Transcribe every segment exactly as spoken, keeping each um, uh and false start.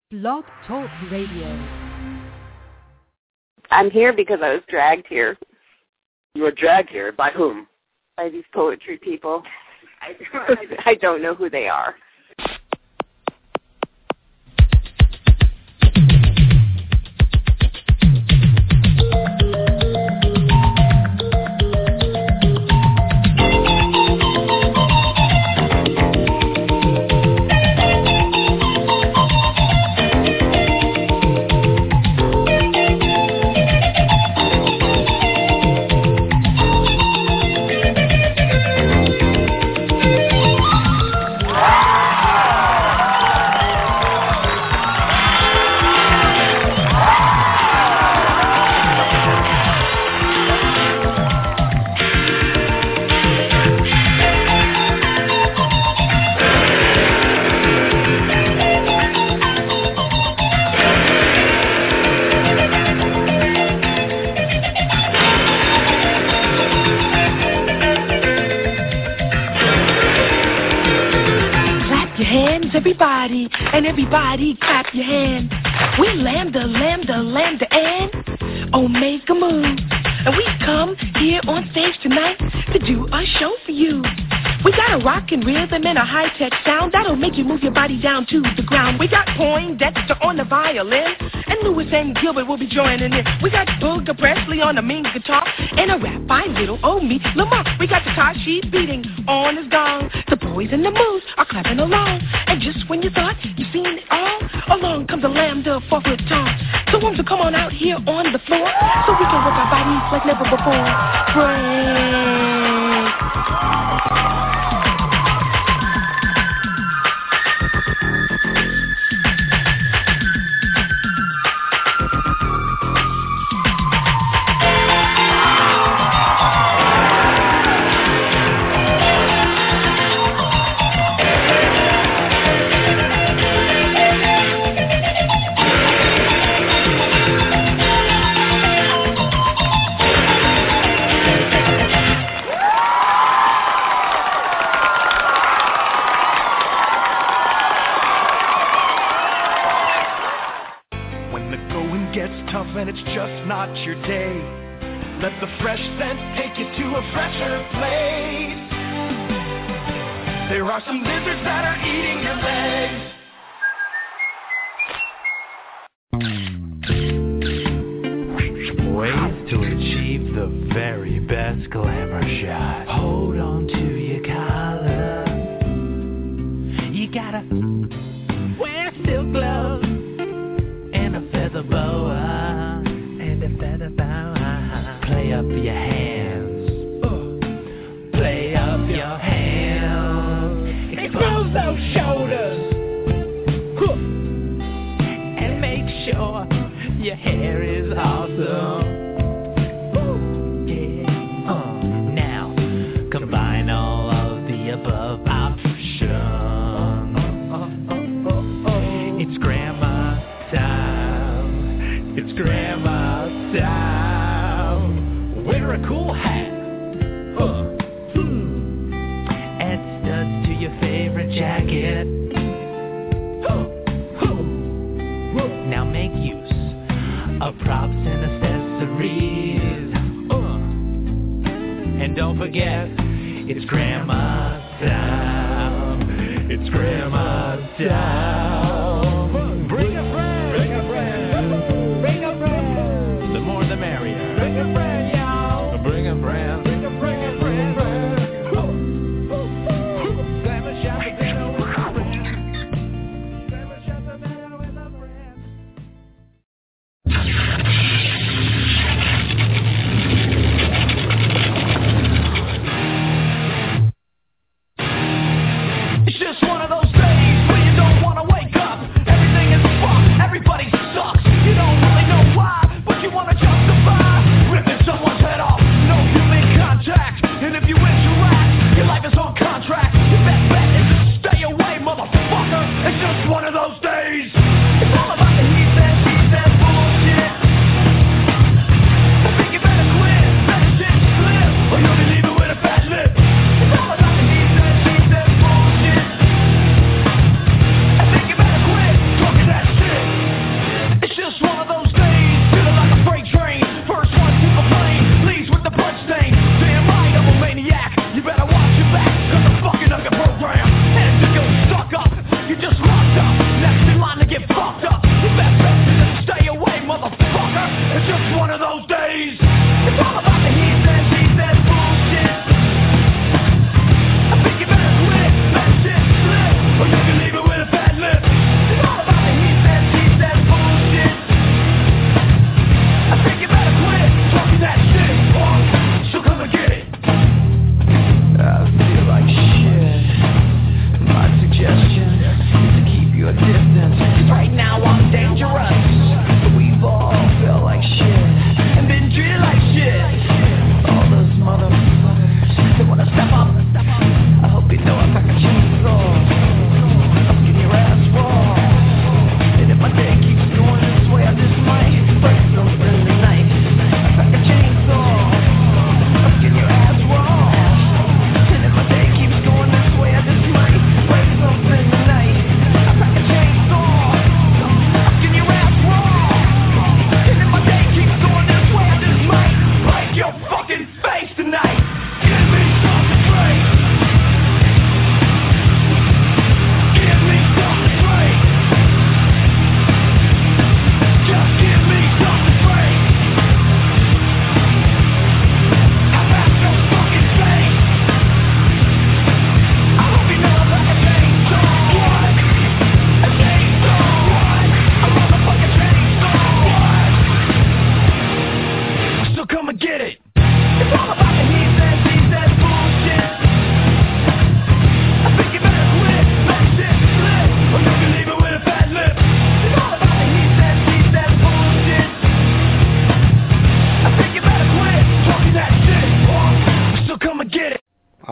Blog Talk Radio. I'm here because I was dragged here. You were dragged here? By whom? By these poetry people. I, I don't know who they are. Everybody, and everybody clap your hands. We lambda, lambda, lambda, and Omega Mu. And we come here on stage tonight to do a show for you. We got a rockin' rhythm and a high-tech sound that'll make you move your body down to the ground. We got Poindexter on the violin, and Lewis and Gilbert will be joining in. We got Booger Presley on the mean guitar, and a rap by little old me, Lamar. We got Takashi beating on his gong. The boys and the moves are clapping along. And just when you thought you've seen it all, along comes the lambda four-foot tall. So won't you come on out here on the floor so we can work our bodies like never before. Break. And it's just not your day. Let the fresh scent take you to a fresher place. There are some lizards that are eating your legs. Ways to achieve the very best glamour shot. Hold on to your collar. You gotta wear silk gloves and a feather boa. Play up your hands. Uh, play up your hands. Expose those shoulders. Huh. And make sure your hair is awesome. Ooh, yeah. Uh, now, combine all of the above options. Uh, uh, uh, uh, uh. It's grandma time. It's grandma time. Wear a cool hat. Uh, hmm. Add studs to your favorite jacket. Uh, uh. Now make use of props and accessories. Uh. And don't forget, it's grandma time. It's grandma time. Bring a friend. Bring a friend. Bring a friend. The more the merrier. Bring a friend, y'all. Bring a friend. Bring a friend. Bring a friend. Glamour shop the dinner with a friend. Glamour shop the dinner with a friend. It's just one of those days where you don't want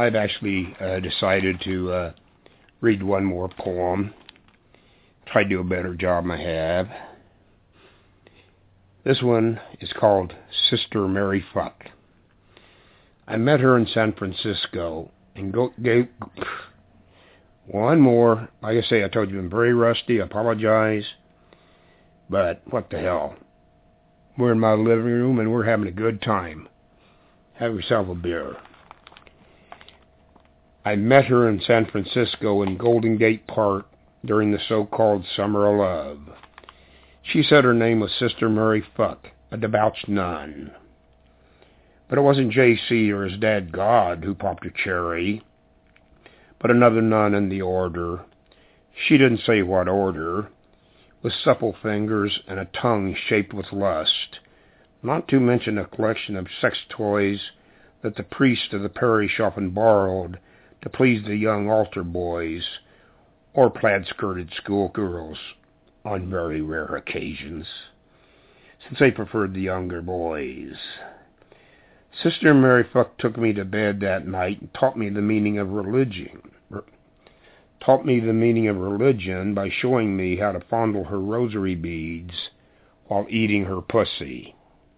I've actually uh, decided to uh, read one more poem. Try to do a better job than I have. This one is called Sister Mary Fuck. I met her in San Francisco and go, gave one more. Like I say, I told you I'm very rusty. I apologize. But what the hell? We're in my living room and we're having a good time. Have yourself a beer. I met her in San Francisco in Golden Gate Park during the so-called Summer of Love. She said her name was Sister Mary Fuck, a debauched nun. But it wasn't J C or his dad God who popped a cherry, but another nun in the order. She didn't say what order, with supple fingers and a tongue shaped with lust, not to mention a collection of sex toys that the priest of the parish often borrowed to please the young altar boys or plaid-skirted schoolgirls on very rare occasions, since they preferred the younger boys. Sister Mary Fuck took me to bed that night and taught me the meaning of religion. Taught me the meaning of religion by showing me how to fondle her rosary beads while eating her pussy.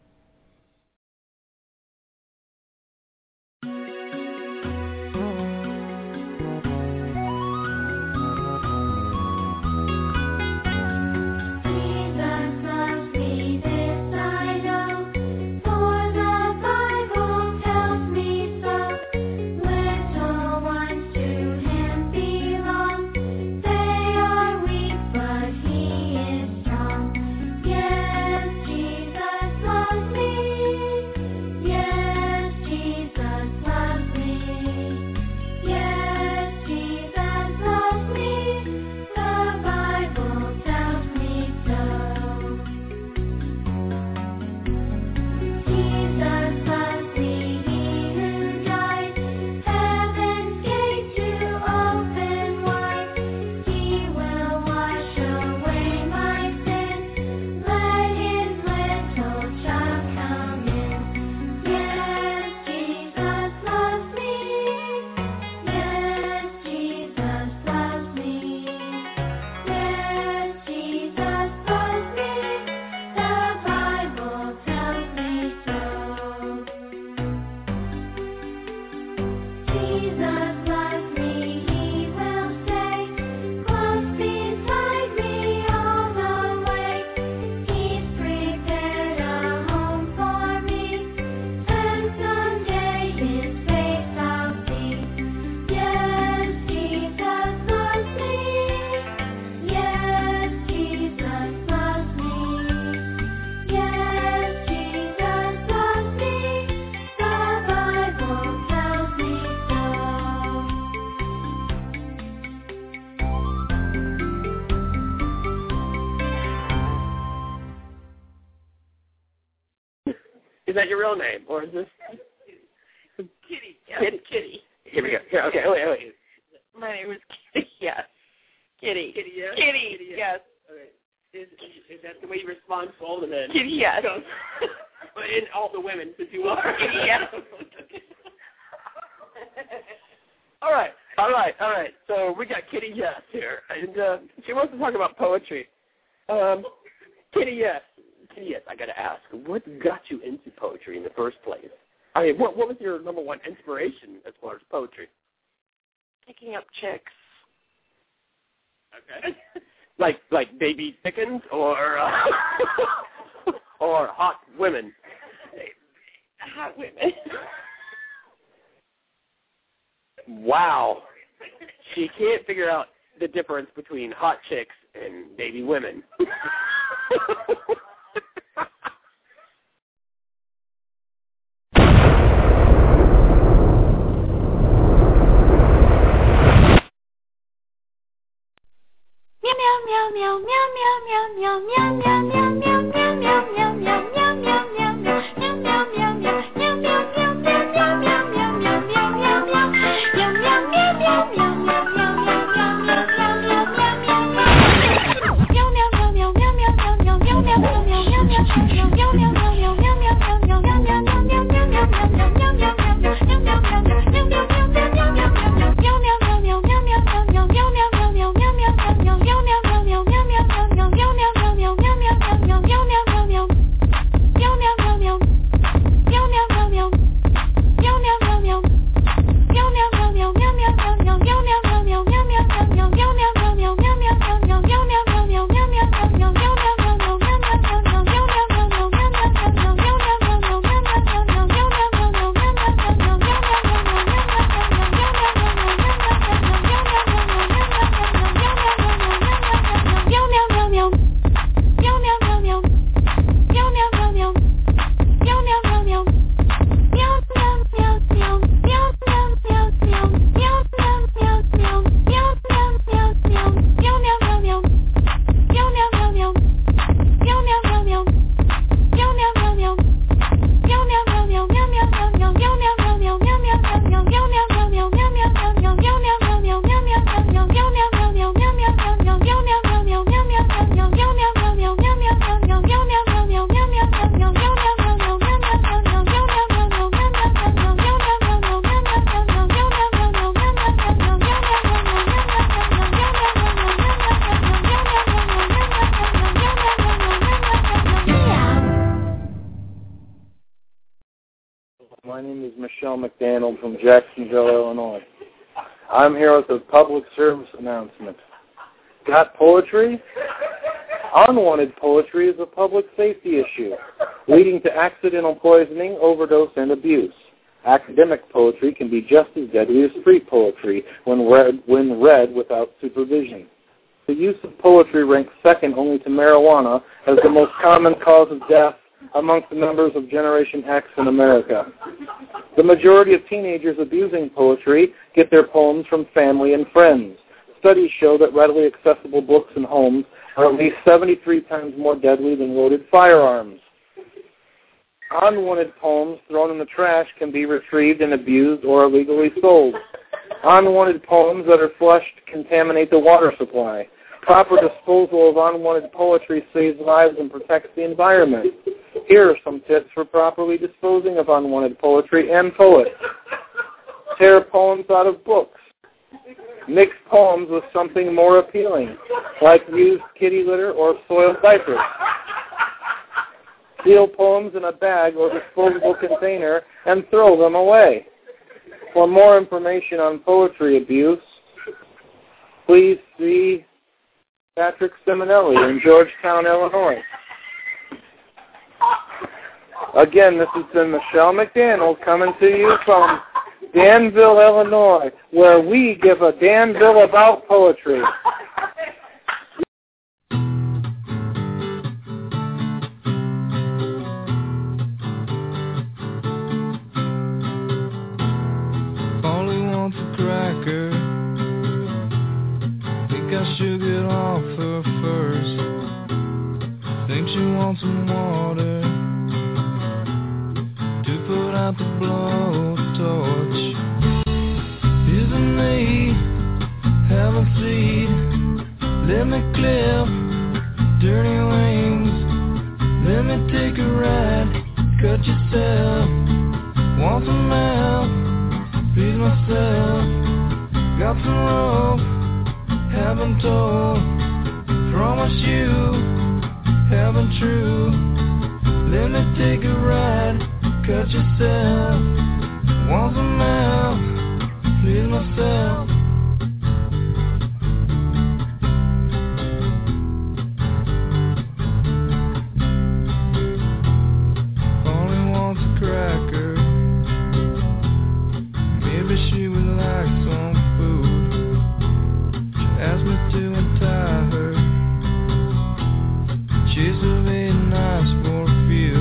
Is that your real name, or is this Kitty? Yes. Kitty? Kitty. Here we go. Here, okay. Wait, wait. My name is Kitty. Yes. Kitty. Kitty. Yes. Kitty. Kitty, Yes. Okay. Is, is is that the way you respond to all the men? Kitty. Yes. But in all the women, since you are. Kitty. Yes. all right. All right. All right. So we got Kitty Yes here, and uh, she wants to talk about poetry. Um, Kitty Yes. Yes, I got to ask, what got you into poetry in the first place? I mean, what what was your number one inspiration as far as poetry? Picking up chicks. Okay. like like baby chickens or uh, or hot women? Hot women. Wow. She can't figure out the difference between hot chicks and baby women. Meow My name is Michelle McDaniel from Jacksonville, Illinois. I'm here with a public service announcement. Got poetry? Unwanted poetry is a public safety issue, leading to accidental poisoning, overdose, and abuse. Academic poetry can be just as deadly as street poetry when read, when read without supervision. The use of poetry ranks second only to marijuana as the most common cause of death amongst the members of Generation X in America. The majority of teenagers abusing poetry get their poems from family and friends. Studies show that readily accessible books in homes are at least seventy-three times more deadly than loaded firearms. Unwanted poems thrown in the trash can be retrieved and abused or illegally sold. Unwanted poems that are flushed contaminate the water supply. Proper disposal of unwanted poetry saves lives and protects the environment. Here are some tips for properly disposing of unwanted poetry and poets. Tear poems out of books. Mix poems with something more appealing, like used kitty litter or soiled diapers. Seal poems in a bag or disposable container and throw them away. For more information on poetry abuse, please see Patrick Simonelli in Georgetown, Illinois. Again, this has been Michelle McDaniel coming to you from Danville, Illinois, where we give a Danville about poetry. Polly wants a cracker. Think I should get off her first. Think she wants some water to put out the blowtorch. Isn't me, have a seat, let me clip dirty wings, let me take a ride, cut yourself, want some help, please myself, got some rope, haven't told, promise you, haven't true, let me take a ride, cut yourself, want some help, please myself. Only wants a cracker. Maybe she would like some food. She asked me to untie her. She's so very nice for a few.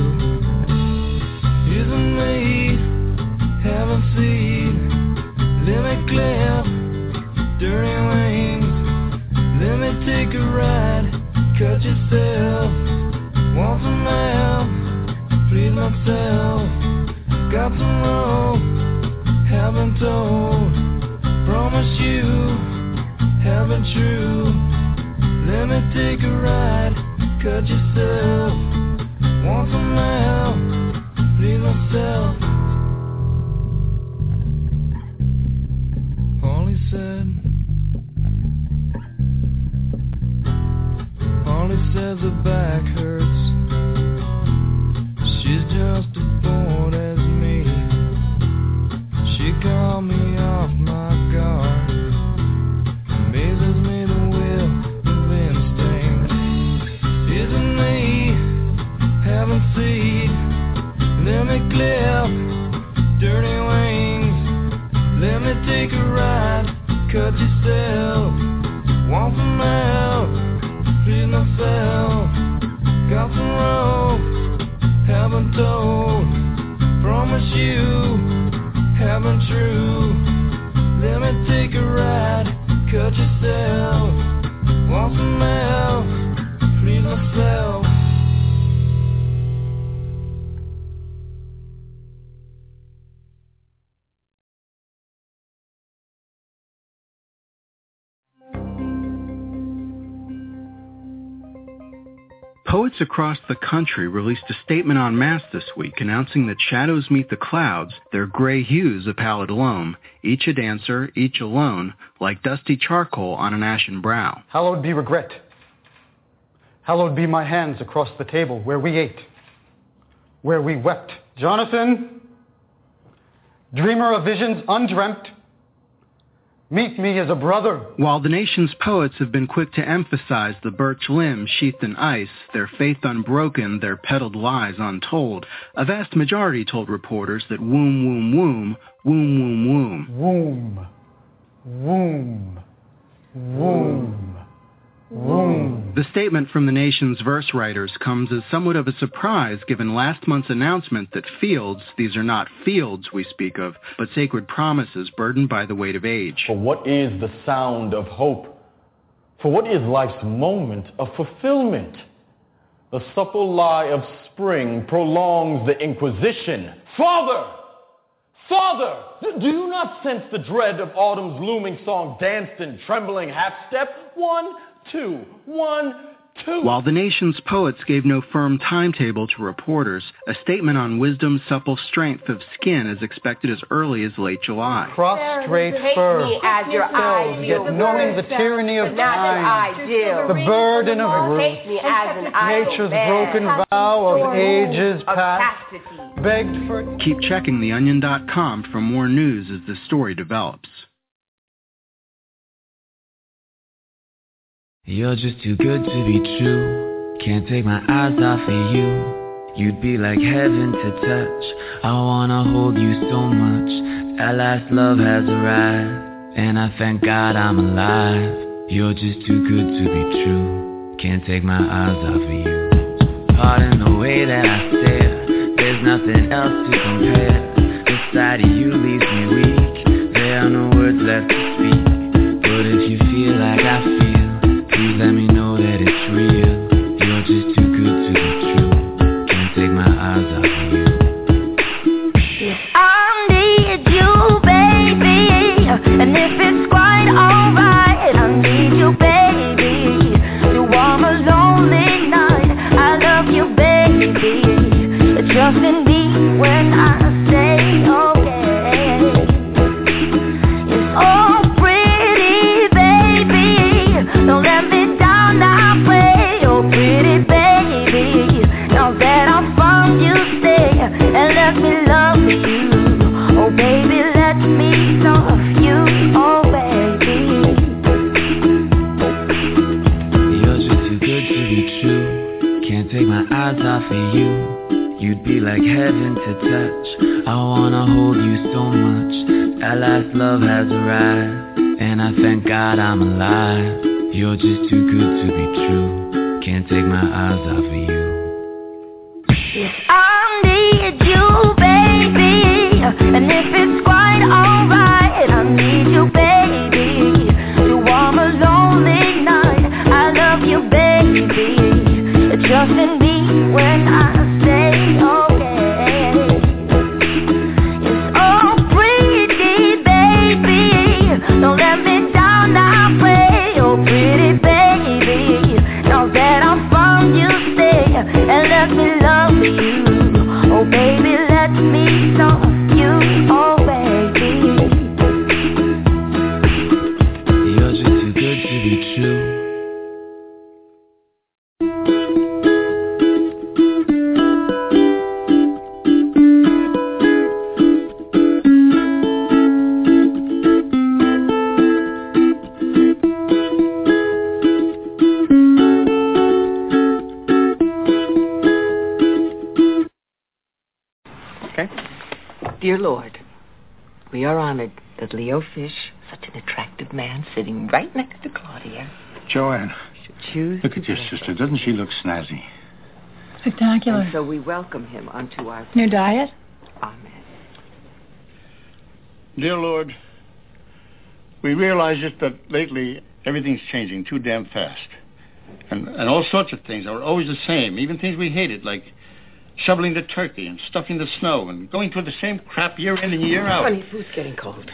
Isn't me, haven't seen. Let me clip dirty wings. Let me take a ride, cut yourself. Want some help, please myself. Got some rope, haven't told. Promise you, haven't true. Let me take a ride, cut yourself. Want some help, please myself. Polly said, Polly says her back hurts. She's just as bored as me. She called me off my guard. Amazes me the will of instinct. Isn't me, haven't seen. Let me clip dirty wings. Let me take a ride, cut yourself. Want some help, please myself. Got some rope, haven't told. Promise you, haven't true. Let me take a ride, cut yourself. Want some help, please myself. Poets across the country released a statement en masse this week announcing that shadows meet the clouds, their gray hues a pallid loam, each a dancer, each alone, like dusty charcoal on an ashen brow. Hallowed be regret. Hallowed be my hands across the table where we ate, where we wept. Jonathan, dreamer of visions undreamt. Meet me as a brother. While the nation's poets have been quick to emphasize the birch limb sheathed in ice, their faith unbroken, their peddled lies untold, a vast majority told reporters that womb, womb, womb, womb, womb, womb. Womb, womb, womb, womb. The statement from the nation's verse writers comes as somewhat of a surprise given last month's announcement that fields, these are not fields we speak of, but sacred promises burdened by the weight of age. For what is the sound of hope? For what is life's moment of fulfillment? The supple lie of spring prolongs the inquisition. Father! Father! Do you not sense the dread of autumn's looming song danced in trembling half-step? One, two, one, two. While the nation's poets gave no firm timetable to reporters, a statement on wisdom's supple strength of skin is expected as early as late July. Prostrate fur, me as your filled, yet knowing the tyranny of time, the burden of grief, me as an nature's broken vow of ages past, begged for... Keep checking the onion dot com for more news as the story develops. You're just too good to be true. Can't take my eyes off of you. You'd be like heaven to touch. I wanna hold you so much. At last love has arrived, and I thank God I'm alive. You're just too good to be true. Can't take my eyes off of you. Pardon the way that I stare. There's nothing else to compare. The sight of you leaves me weak. There are no words left to speak. But if you feel like I feel, please let me know that it's real. You're just too good to be true. Can't take my eyes off of you. Yes, I need you, baby. And if it's quite alright, I need you, baby. To warm a lonely night. I love you, baby. Trust in me when I say okay. It's all pretty, baby. Don't let me down, I pray. Oh, pretty baby, now that I found you, stay and let me love you. Oh, baby, let me love you. Oh, baby. You're just too good to be true. Can't take my eyes off of you. You'd be like heaven to touch. I wanna hold you so much. At last love has arrived, and I thank God I'm alive. You're just too good to be true. Can't take my eyes off of you. Yes, I need you, baby. And if it's quite alright, I need you, baby. To warm a lonely night. I love you, baby. Trust in me when I say okay. It's all pretty, baby. Don't let me down, I pray. Oh, pretty baby, now that I found you, stay and let me love you. Oh, baby, let me love you. Oh, baby. You're just too good to be true. Dear Lord, we are honored that Leo Fish, such an attractive man sitting right next to Claudia, Joanne, should choose look at your sister. Doesn't she look snazzy? Spectacular. And so we welcome him onto our New diet? Amen. Dear Lord, we realize just that lately everything's changing too damn fast. And, and all sorts of things are always the same, even things we hated, like shoveling the turkey and stuffing the snow and going through the same crap year in and year out. Honey, food's getting cold.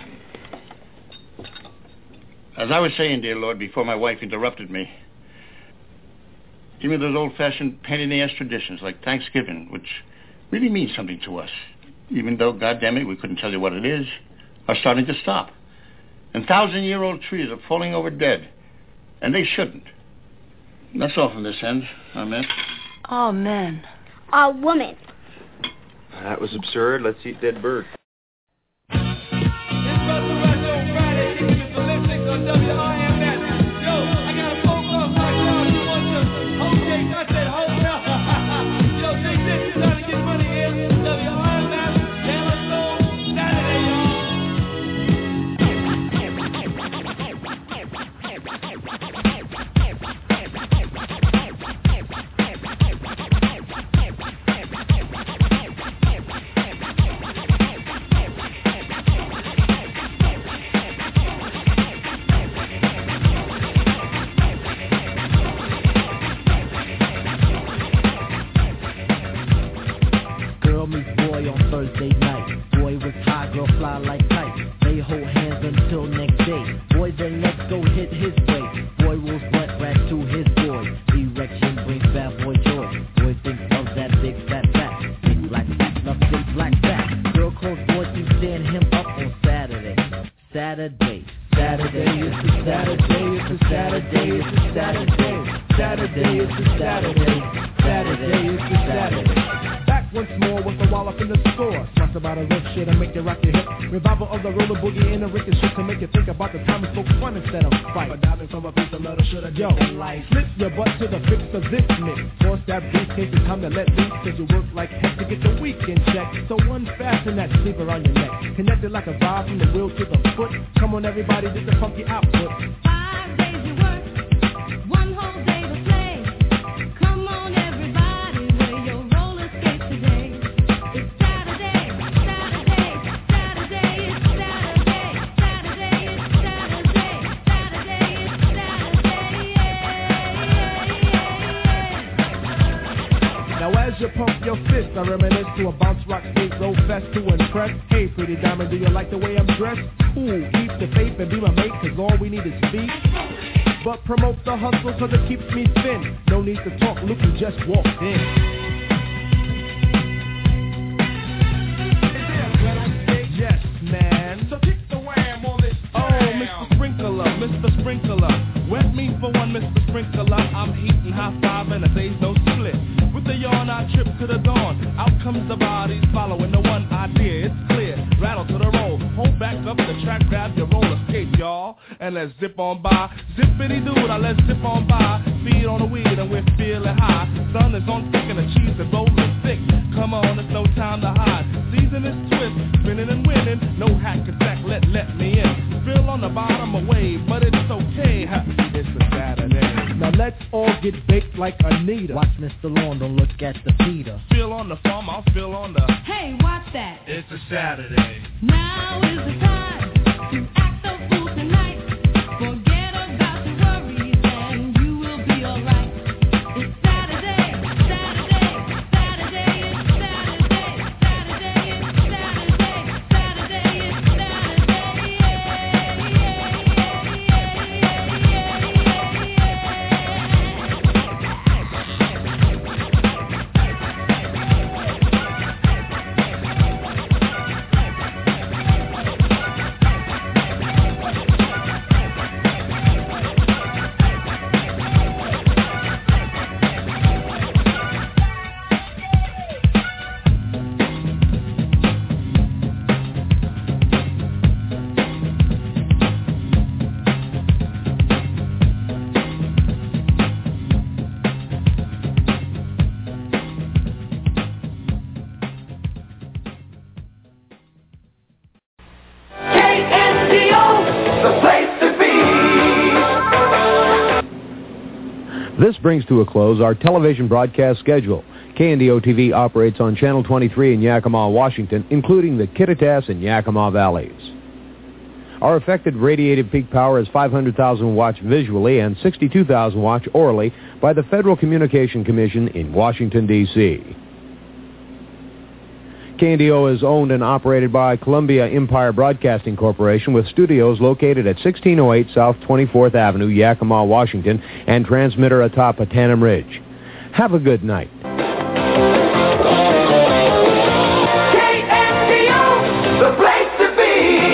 As I was saying, dear Lord, before my wife interrupted me, give me those old-fashioned pain-in-the-ass traditions like Thanksgiving, which really mean something to us, even though, goddamn it, we couldn't tell you what it is, are starting to stop. And thousand-year-old trees are falling over dead, and they shouldn't. That's all from this end. Amen. Amen. A woman. That was absurd. Let's eat dead bird. up in the score. Talks about a rip shit and make you rock your hip. Revival of the roller boogie and the ricket shit to make you think about the time we spoke fun instead of fight. A diamond from a piece of metal should have yo, like slip your butt to the fix of this mix. Force that briefcase, it's time to let loose, cause you work like heck to get the weekend check. So unfasten that sleeper on your neck. Connected like a vibe from the wheel to the foot. Come on everybody, this the funky output. Five days you work, one whole day to play. Come on everybody, wear your roller skates today. It's Saturday, Saturday, Saturday, it's Saturday, Saturday, it's Saturday, Saturday, it's Saturday, Now as you pump your fist, I reminisce to a bounce rock skate roll fest to impress. Hey pretty diamond, do you like the way I'm dressed? Ooh, keep the faith and be my mate, cause all we need is speed. But promote the hustle cause it keeps me thin. No need to talk, look who just walked in. Yes, man. So kick the wham on this. Oh, Mister Sprinkler, Mister Sprinkler. Wet me for one, Mister Sprinkler. I'm heating high five and a day's no split. With the yawn, I trip to the dawn. Out comes the bodies following the one idea. It's clear. Rattle to the roll. Hold back up the track, grab your roller skate, y'all. And let's zip on by. Zippity dude, I let's zip on by. Feed on the weed and we're feeling high. Sun is on thick and the cheese is rolling thick. Come on, it's no time to hide. Season is twist, spinning and winning. No hack attack, let let me in. Feel on the bottom away, but it's okay. It's a Saturday. Now let's all get baked like Anita. Watch Mister Lawn, don't look at the Peter. Feel on the farm, I'll feel on the. Hey, watch that. It's a Saturday. Now is the time to act a fool tonight. Forget about your worries and you will be alright. It's Saturday, Saturday, Saturday, it's Saturday, Saturday, it's Saturday, Saturday, it's This brings to a close our television broadcast schedule. K N D O T V operates on Channel twenty-three in Yakima, Washington, including the Kittitas and Yakima valleys. Our effective radiative peak power is five hundred thousand watts visually and sixty-two thousand watts orally by the Federal Communication Commission in Washington, D C K N D O is owned and operated by Columbia Empire Broadcasting Corporation with studios located at sixteen oh eight South twenty-fourth Avenue, Yakima, Washington, and transmitter atop Patanum Ridge. Have a good night. K N D O, the place to be.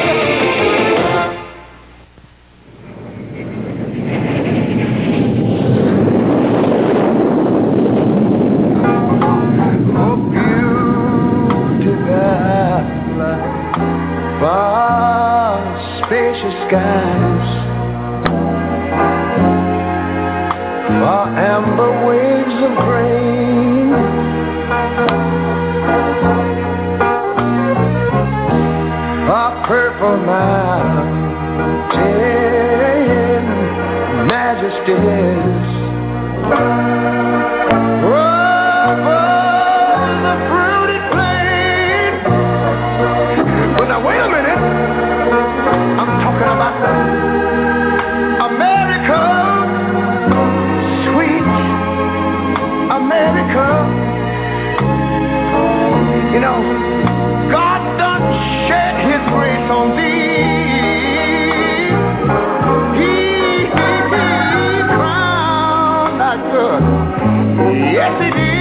Far spacious skies, far amber waves of grain, far purple mountain majesties. Wait a minute, I'm talking about America, sweet America. You know, God done shed his grace on thee. He, he, he crowned thy good. Yes, he did.